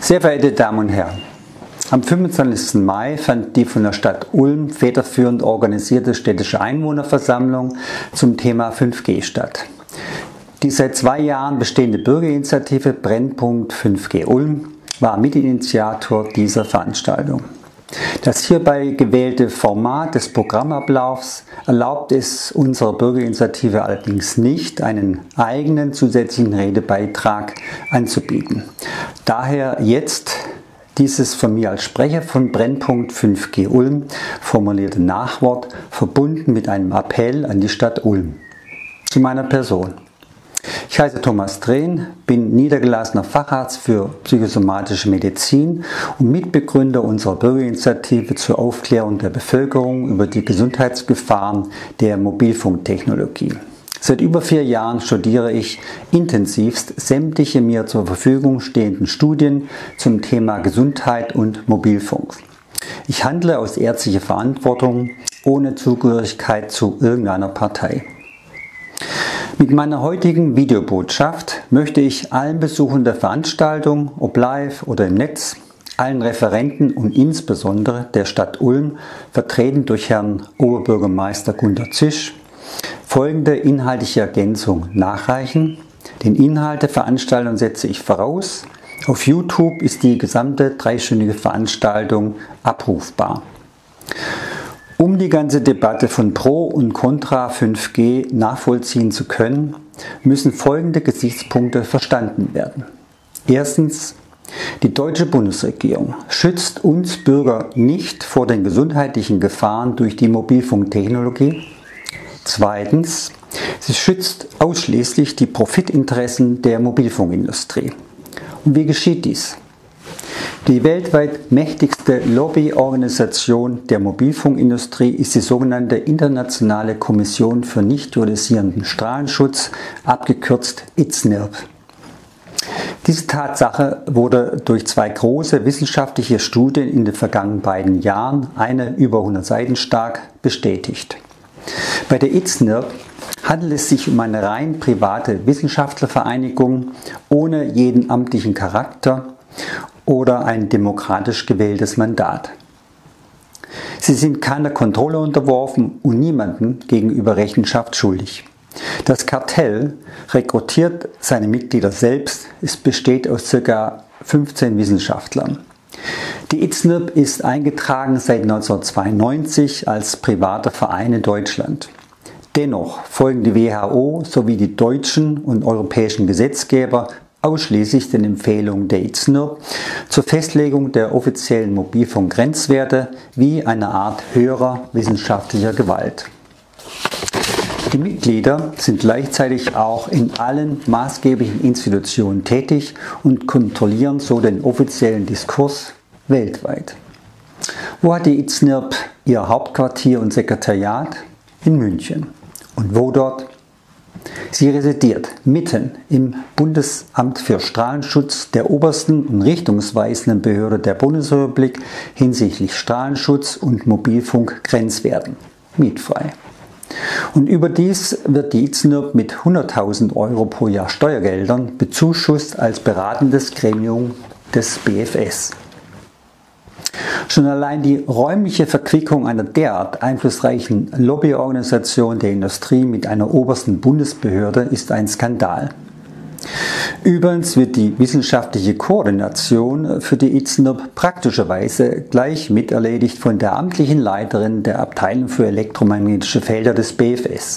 Sehr verehrte Damen und Herren, am 25. Mai fand die von der Stadt Ulm federführend organisierte städtische Einwohnerversammlung zum Thema 5G statt. Die seit 2 Jahren bestehende Bürgerinitiative Brennpunkt 5G Ulm war Mitinitiator dieser Veranstaltung. Das hierbei gewählte Format des Programmablaufs erlaubt es unserer Bürgerinitiative allerdings nicht, einen eigenen zusätzlichen Redebeitrag anzubieten. Daher jetzt dieses von mir als Sprecher von Brennpunkt 5G Ulm formulierte Nachwort, verbunden mit einem Appell an die Stadt Ulm. Zu meiner Person. Ich heiße Thomas Drehn, bin niedergelassener Facharzt für psychosomatische Medizin und Mitbegründer unserer Bürgerinitiative zur Aufklärung der Bevölkerung über die Gesundheitsgefahren der Mobilfunktechnologie. Seit über 4 Jahren studiere ich intensivst sämtliche mir zur Verfügung stehenden Studien zum Thema Gesundheit und Mobilfunk. Ich handle aus ärztlicher Verantwortung, ohne Zugehörigkeit zu irgendeiner Partei. Mit meiner heutigen Videobotschaft möchte ich allen Besuchern der Veranstaltung, ob live oder im Netz, allen Referenten und insbesondere der Stadt Ulm, vertreten durch Herrn Oberbürgermeister Gunter Zisch, folgende inhaltliche Ergänzung nachreichen. Den Inhalt der Veranstaltung setze ich voraus. Auf YouTube ist die gesamte 3-stündige Veranstaltung abrufbar. Um die ganze Debatte von Pro und Contra 5G nachvollziehen zu können, müssen folgende Gesichtspunkte verstanden werden. Erstens, die deutsche Bundesregierung schützt uns Bürger nicht vor den gesundheitlichen Gefahren durch die Mobilfunktechnologie. Zweitens, sie schützt ausschließlich die Profitinteressen der Mobilfunkindustrie. Und wie geschieht dies? Die weltweit mächtigste Lobbyorganisation der Mobilfunkindustrie ist die sogenannte Internationale Kommission für nicht-ionisierenden Strahlenschutz, abgekürzt ICNIRP. Diese Tatsache wurde durch 2 große wissenschaftliche Studien in den vergangenen beiden Jahren, eine über 100 Seiten stark, bestätigt. Bei der ICNIRP handelt es sich um eine rein private Wissenschaftlervereinigung ohne jeden amtlichen Charakter oder ein demokratisch gewähltes Mandat. Sie sind keiner Kontrolle unterworfen und niemandem gegenüber Rechenschaft schuldig. Das Kartell rekrutiert seine Mitglieder selbst. Es besteht aus ca. 15 Wissenschaftlern. Die ICNIRP ist eingetragen seit 1992 als privater Verein in Deutschland. Dennoch folgen die WHO sowie die deutschen und europäischen Gesetzgeber ausschließlich den Empfehlungen der ICNIRP zur Festlegung der offiziellen Mobilfunkgrenzwerte wie eine Art höherer wissenschaftlicher Gewalt. Die Mitglieder sind gleichzeitig auch in allen maßgeblichen Institutionen tätig und kontrollieren so den offiziellen Diskurs weltweit. Wo hat die ICNIRP ihr Hauptquartier und Sekretariat? In München. Und wo dort? Sie residiert mitten im Bundesamt für Strahlenschutz, der obersten und richtungsweisenden Behörde der Bundesrepublik hinsichtlich Strahlenschutz und Mobilfunkgrenzwerten, mietfrei. Und überdies wird die ICNIRP mit 100.000 € pro Jahr Steuergeldern bezuschusst als beratendes Gremium des BfS. Schon allein die räumliche Verquickung einer derart einflussreichen Lobbyorganisation der Industrie mit einer obersten Bundesbehörde ist ein Skandal. Übrigens wird die wissenschaftliche Koordination für die ICNIRP praktischerweise gleich miterledigt von der amtlichen Leiterin der Abteilung für elektromagnetische Felder des BfS.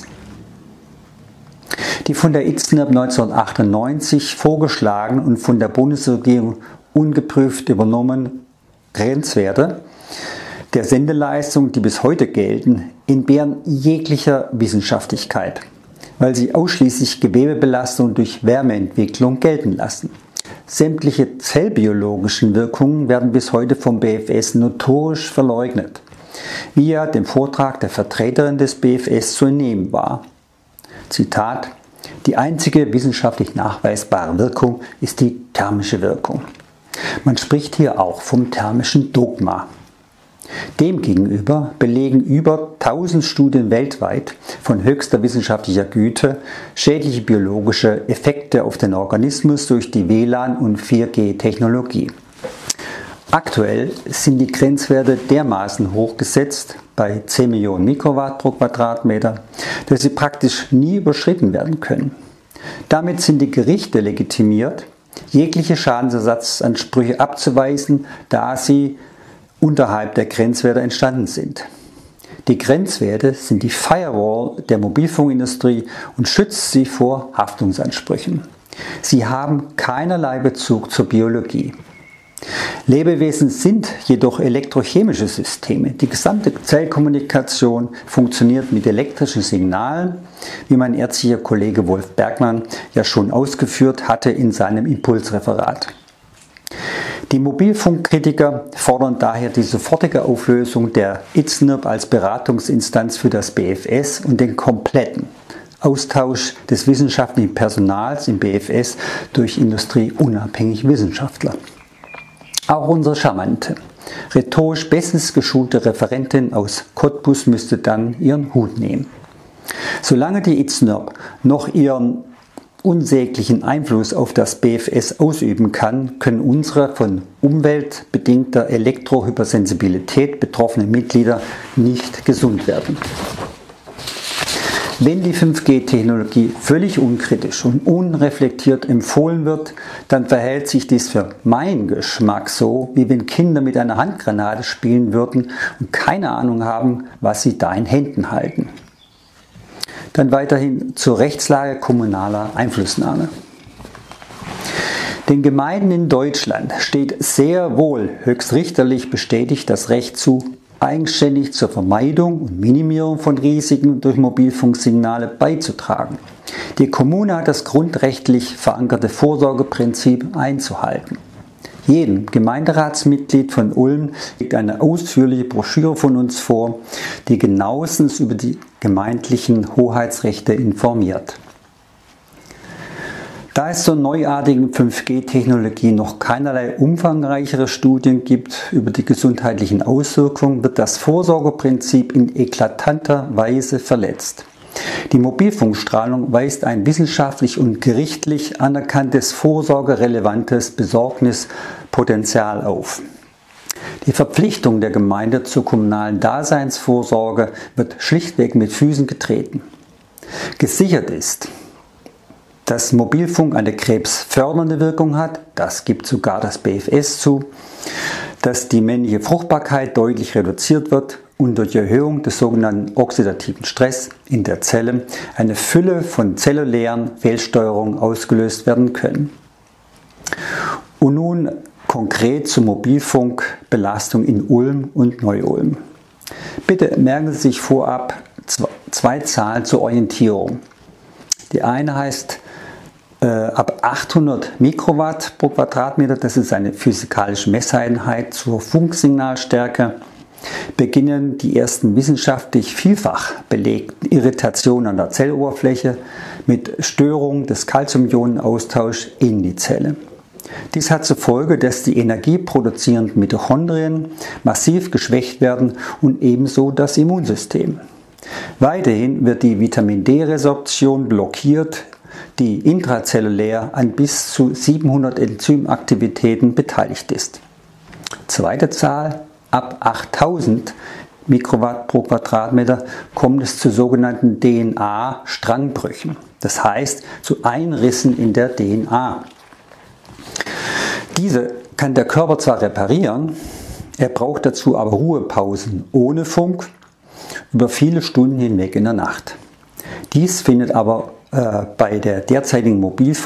Die von der ICNIRP 1998 vorgeschlagenen und von der Bundesregierung ungeprüft übernommenen Grenzwerte der Sendeleistung, die bis heute gelten, entbehren jeglicher Wissenschaftlichkeit, weil sie ausschließlich Gewebebelastung durch Wärmeentwicklung gelten lassen. Sämtliche zellbiologischen Wirkungen werden bis heute vom BfS notorisch verleugnet, wie ja dem Vortrag der Vertreterin des BfS zu entnehmen war. Zitat: Die einzige wissenschaftlich nachweisbare Wirkung ist die thermische Wirkung. Man spricht hier auch vom thermischen Dogma. Demgegenüber belegen über 1000 Studien weltweit von höchster wissenschaftlicher Güte schädliche biologische Effekte auf den Organismus durch die WLAN- und 4G-Technologie. Aktuell sind die Grenzwerte dermaßen hochgesetzt, bei 10 Millionen Mikrowatt pro Quadratmeter, dass sie praktisch nie überschritten werden können. Damit sind die Gerichte legitimiert, jegliche Schadensersatzansprüche abzuweisen, da sie unterhalb der Grenzwerte entstanden sind. Die Grenzwerte sind die Firewall der Mobilfunkindustrie und schützt sie vor Haftungsansprüchen. Sie haben keinerlei Bezug zur Biologie. Lebewesen sind jedoch elektrochemische Systeme. Die gesamte Zellkommunikation funktioniert mit elektrischen Signalen, wie mein ärztlicher Kollege Wolf Bergmann ja schon ausgeführt hatte in seinem Impulsreferat. Die Mobilfunkkritiker fordern daher die sofortige Auflösung der IZNIRP als Beratungsinstanz für das BfS und den kompletten Austausch des wissenschaftlichen Personals im BfS durch industrieunabhängige Wissenschaftler. Auch unsere charmante, rhetorisch bestens geschulte Referentin aus Cottbus müsste dann ihren Hut nehmen. Solange die IZNIRP noch ihren unsäglichen Einfluss auf das BfS ausüben kann, können unsere von umweltbedingter Elektrohypersensibilität betroffenen Mitglieder nicht gesund werden. Wenn die 5G-Technologie völlig unkritisch und unreflektiert empfohlen wird, dann verhält sich dies für meinen Geschmack so, wie wenn Kinder mit einer Handgranate spielen würden und keine Ahnung haben, was sie da in Händen halten. Dann weiterhin zur Rechtslage kommunaler Einflussnahme. Den Gemeinden in Deutschland steht sehr wohl höchstrichterlich bestätigt das Recht zu, eigenständig zur Vermeidung und Minimierung von Risiken durch Mobilfunksignale beizutragen. Die Kommune hat das grundrechtlich verankerte Vorsorgeprinzip einzuhalten. Jedem Gemeinderatsmitglied von Ulm liegt eine ausführliche Broschüre von uns vor, die genauestens über die gemeindlichen Hoheitsrechte informiert. Da es zur neuartigen 5G-Technologie noch keinerlei umfangreichere Studien gibt über die gesundheitlichen Auswirkungen, wird das Vorsorgeprinzip in eklatanter Weise verletzt. Die Mobilfunkstrahlung weist ein wissenschaftlich und gerichtlich anerkanntes vorsorgerelevantes Besorgnispotenzial auf. Die Verpflichtung der Gemeinde zur kommunalen Daseinsvorsorge wird schlichtweg mit Füßen getreten. Gesichert ist, dass Mobilfunk eine krebsfördernde Wirkung hat, das gibt sogar das BfS zu, dass die männliche Fruchtbarkeit deutlich reduziert wird und durch die Erhöhung des sogenannten oxidativen Stress in der Zelle eine Fülle von zellulären Fehlsteuerungen ausgelöst werden können. Und nun konkret zur Mobilfunkbelastung in Ulm und Neu-Ulm. Bitte merken Sie sich vorab zwei Zahlen zur Orientierung. Die eine heißt ab 800 Mikrowatt pro Quadratmeter, das ist eine physikalische Messeinheit zur Funksignalstärke, beginnen die ersten wissenschaftlich vielfach belegten Irritationen an der Zelloberfläche mit Störung des Calciumionenaustauschs in die Zelle. Dies hat zur Folge, dass die energieproduzierenden Mitochondrien massiv geschwächt werden und ebenso das Immunsystem. Weiterhin wird die Vitamin D-Resorption blockiert, die intrazellulär an bis zu 700 Enzymaktivitäten beteiligt ist. Zweite Zahl, ab 8000 Mikrowatt pro Quadratmeter kommt es zu sogenannten DNA-Strangbrüchen, das heißt zu Einrissen in der DNA. Diese kann der Körper zwar reparieren, er braucht dazu aber Ruhepausen ohne Funk über viele Stunden hinweg in der Nacht. Dies findet aber bei der derzeitigen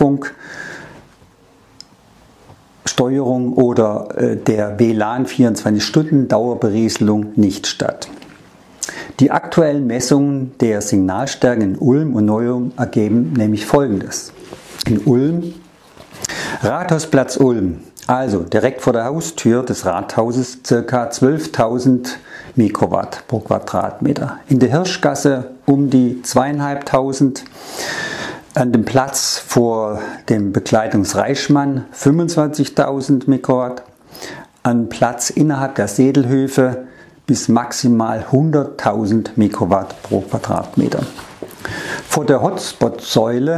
Mobilfunksteuerung oder der WLAN 24-Stunden-Dauerberieselung nicht statt. Die aktuellen Messungen der Signalstärken in Ulm und Neu-Ulm ergeben nämlich Folgendes. In Ulm, Rathausplatz Ulm, also direkt vor der Haustür des Rathauses, ca. 12.000 Mikrowatt pro Quadratmeter. In der Hirschgasse um die 2.500, an dem Platz vor dem Bekleidungsreichmann 25.000 Mikrowatt, an Platz innerhalb der Sedelhöfe bis maximal 100.000 Mikrowatt pro Quadratmeter. Vor der Hotspot-Säule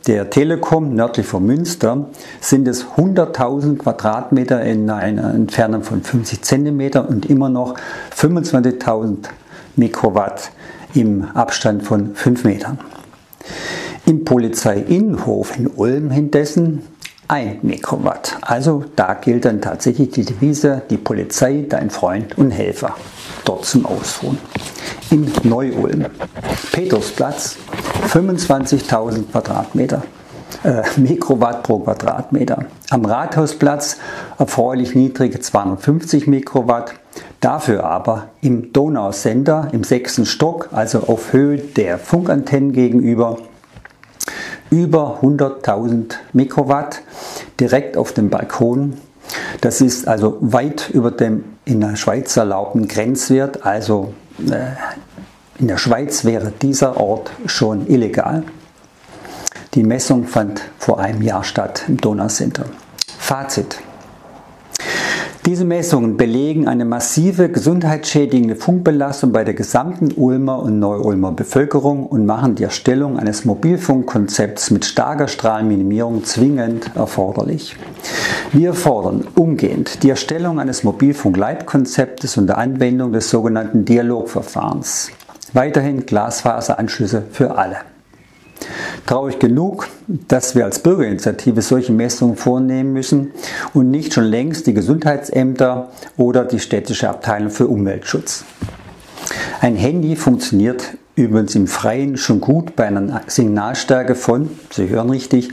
der Telekom nördlich von Münster sind es 100.000 Quadratmeter in einer Entfernung von 50 cm und immer noch 25.000 Mikrowatt im Abstand von 5 Metern. Im Polizeiinnenhof in Ulm indessen 1 Mikrowatt. Also da gilt dann tatsächlich die Devise, die Polizei, dein Freund und Helfer. Dort zum Ausruhen. In Neu-Ulm, Petersplatz, 25.000 Mikrowatt pro Quadratmeter. Am Rathausplatz erfreulich niedrige 250 Mikrowatt. Dafür aber im Donaucenter im 6. Stock, also auf Höhe der Funkantennen gegenüber, über 100.000 Mikrowatt direkt auf dem Balkon. Das ist also weit über dem in der Schweiz erlaubten Grenzwert. Also in der Schweiz wäre dieser Ort schon illegal. Die Messung fand vor einem Jahr statt im Donaucenter. Fazit. Diese Messungen belegen eine massive gesundheitsschädigende Funkbelastung bei der gesamten Ulmer und Neu-Ulmer Bevölkerung und machen die Erstellung eines Mobilfunkkonzepts mit starker Strahlenminimierung zwingend erforderlich. Wir fordern umgehend die Erstellung eines Mobilfunk-Leitkonzeptes unter Anwendung des sogenannten Dialogverfahrens. Weiterhin Glasfaseranschlüsse für alle. Traurig genug, dass wir als Bürgerinitiative solche Messungen vornehmen müssen und nicht schon längst die Gesundheitsämter oder die städtische Abteilung für Umweltschutz. Ein Handy funktioniert übrigens im Freien schon gut bei einer Signalstärke von, Sie hören richtig,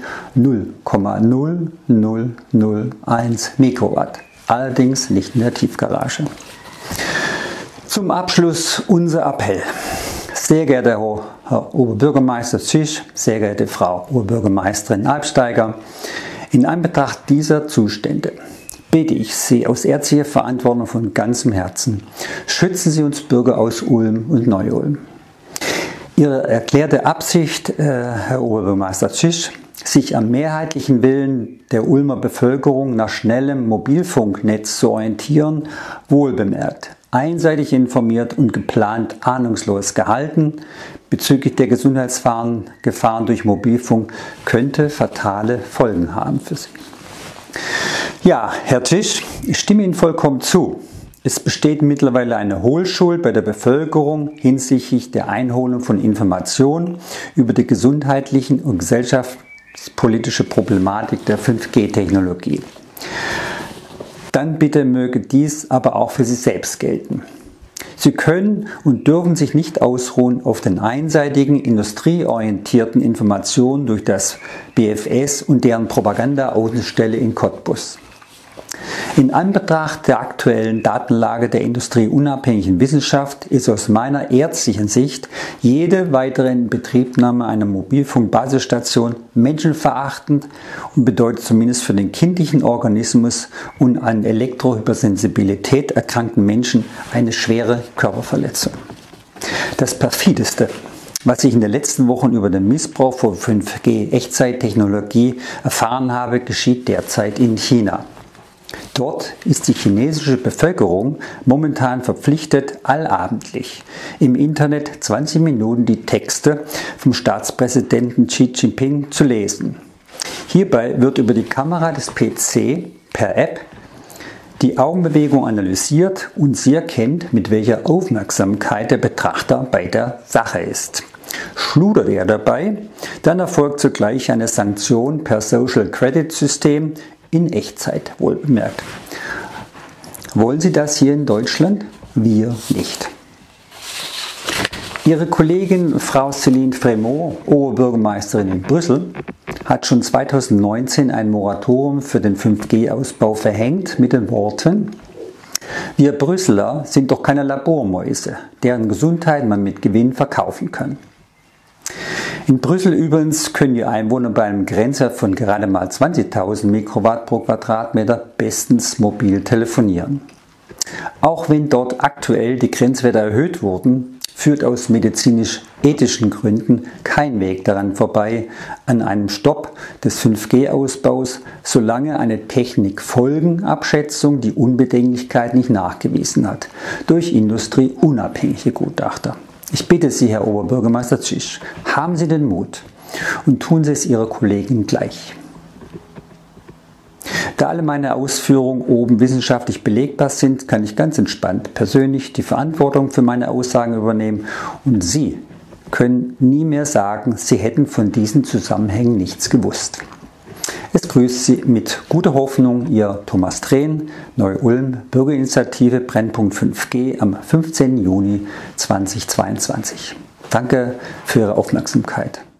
0,0001 Mikrowatt. Allerdings nicht in der Tiefgarage. Zum Abschluss unser Appell. Sehr geehrter Herr Oberbürgermeister Zisch, sehr geehrte Frau Oberbürgermeisterin Albsteiger, in Anbetracht dieser Zustände bitte ich Sie aus ärztlicher Verantwortung von ganzem Herzen, schützen Sie uns Bürger aus Ulm und Neu-Ulm. Ihre erklärte Absicht, Herr Oberbürgermeister Zisch, sich am mehrheitlichen Willen der Ulmer Bevölkerung nach schnellem Mobilfunknetz zu orientieren, wohlbemerkt. Einseitig informiert und geplant ahnungslos gehalten bezüglich der Gesundheitsgefahren durch Mobilfunk könnte fatale Folgen haben für Sie. Ja, Herr Zisch, ich stimme Ihnen vollkommen zu. Es besteht mittlerweile eine Hohlschuld bei der Bevölkerung hinsichtlich der Einholung von Informationen über die gesundheitlichen und gesellschaftspolitische Problematik der 5G-Technologie. Dann bitte möge dies aber auch für Sie selbst gelten. Sie können und dürfen sich nicht ausruhen auf den einseitigen, industrieorientierten Informationen durch das BfS und deren Propaganda-Außenstelle in Cottbus. In Anbetracht der aktuellen Datenlage der industrieunabhängigen Wissenschaft ist aus meiner ärztlichen Sicht jede weitere Inbetriebnahme einer Mobilfunkbasisstation menschenverachtend und bedeutet zumindest für den kindlichen Organismus und an Elektrohypersensibilität erkrankten Menschen eine schwere Körperverletzung. Das perfideste, was ich in den letzten Wochen über den Missbrauch von 5G-Echtzeittechnologie erfahren habe, geschieht derzeit in China. Dort ist die chinesische Bevölkerung momentan verpflichtet, allabendlich im Internet 20 Minuten die Texte vom Staatspräsidenten Xi Jinping zu lesen. Hierbei wird über die Kamera des PC per App die Augenbewegung analysiert und sie erkennt, mit welcher Aufmerksamkeit der Betrachter bei der Sache ist. Schludert er dabei, dann erfolgt zugleich eine Sanktion per Social Credit System in Echtzeit, wohlbemerkt. Wollen Sie das hier in Deutschland? Wir nicht. Ihre Kollegin Frau Céline Frémaux, Oberbürgermeisterin in Brüssel, hat schon 2019 ein Moratorium für den 5G-Ausbau verhängt mit den Worten: Wir Brüsseler sind doch keine Labormäuse, deren Gesundheit man mit Gewinn verkaufen kann. In Brüssel übrigens können die Einwohner bei einem Grenzwert von gerade mal 20.000 Mikrowatt pro Quadratmeter bestens mobil telefonieren. Auch wenn dort aktuell die Grenzwerte erhöht wurden, führt aus medizinisch-ethischen Gründen kein Weg daran vorbei an einem Stopp des 5G-Ausbaus, solange eine Technikfolgenabschätzung die Unbedenklichkeit nicht nachgewiesen hat, durch industrieunabhängige Gutachter. Ich bitte Sie, Herr Oberbürgermeister Zisch, haben Sie den Mut, und tun Sie es Ihrer Kollegin gleich. Da alle meine Ausführungen oben wissenschaftlich belegbar sind, kann ich ganz entspannt persönlich die Verantwortung für meine Aussagen übernehmen und Sie können nie mehr sagen, Sie hätten von diesen Zusammenhängen nichts gewusst. Es grüßt Sie mit guter Hoffnung Ihr Thomas Trehn, Neu-Ulm, Bürgerinitiative Brennpunkt 5G am 15. Juni 2022. Danke für Ihre Aufmerksamkeit.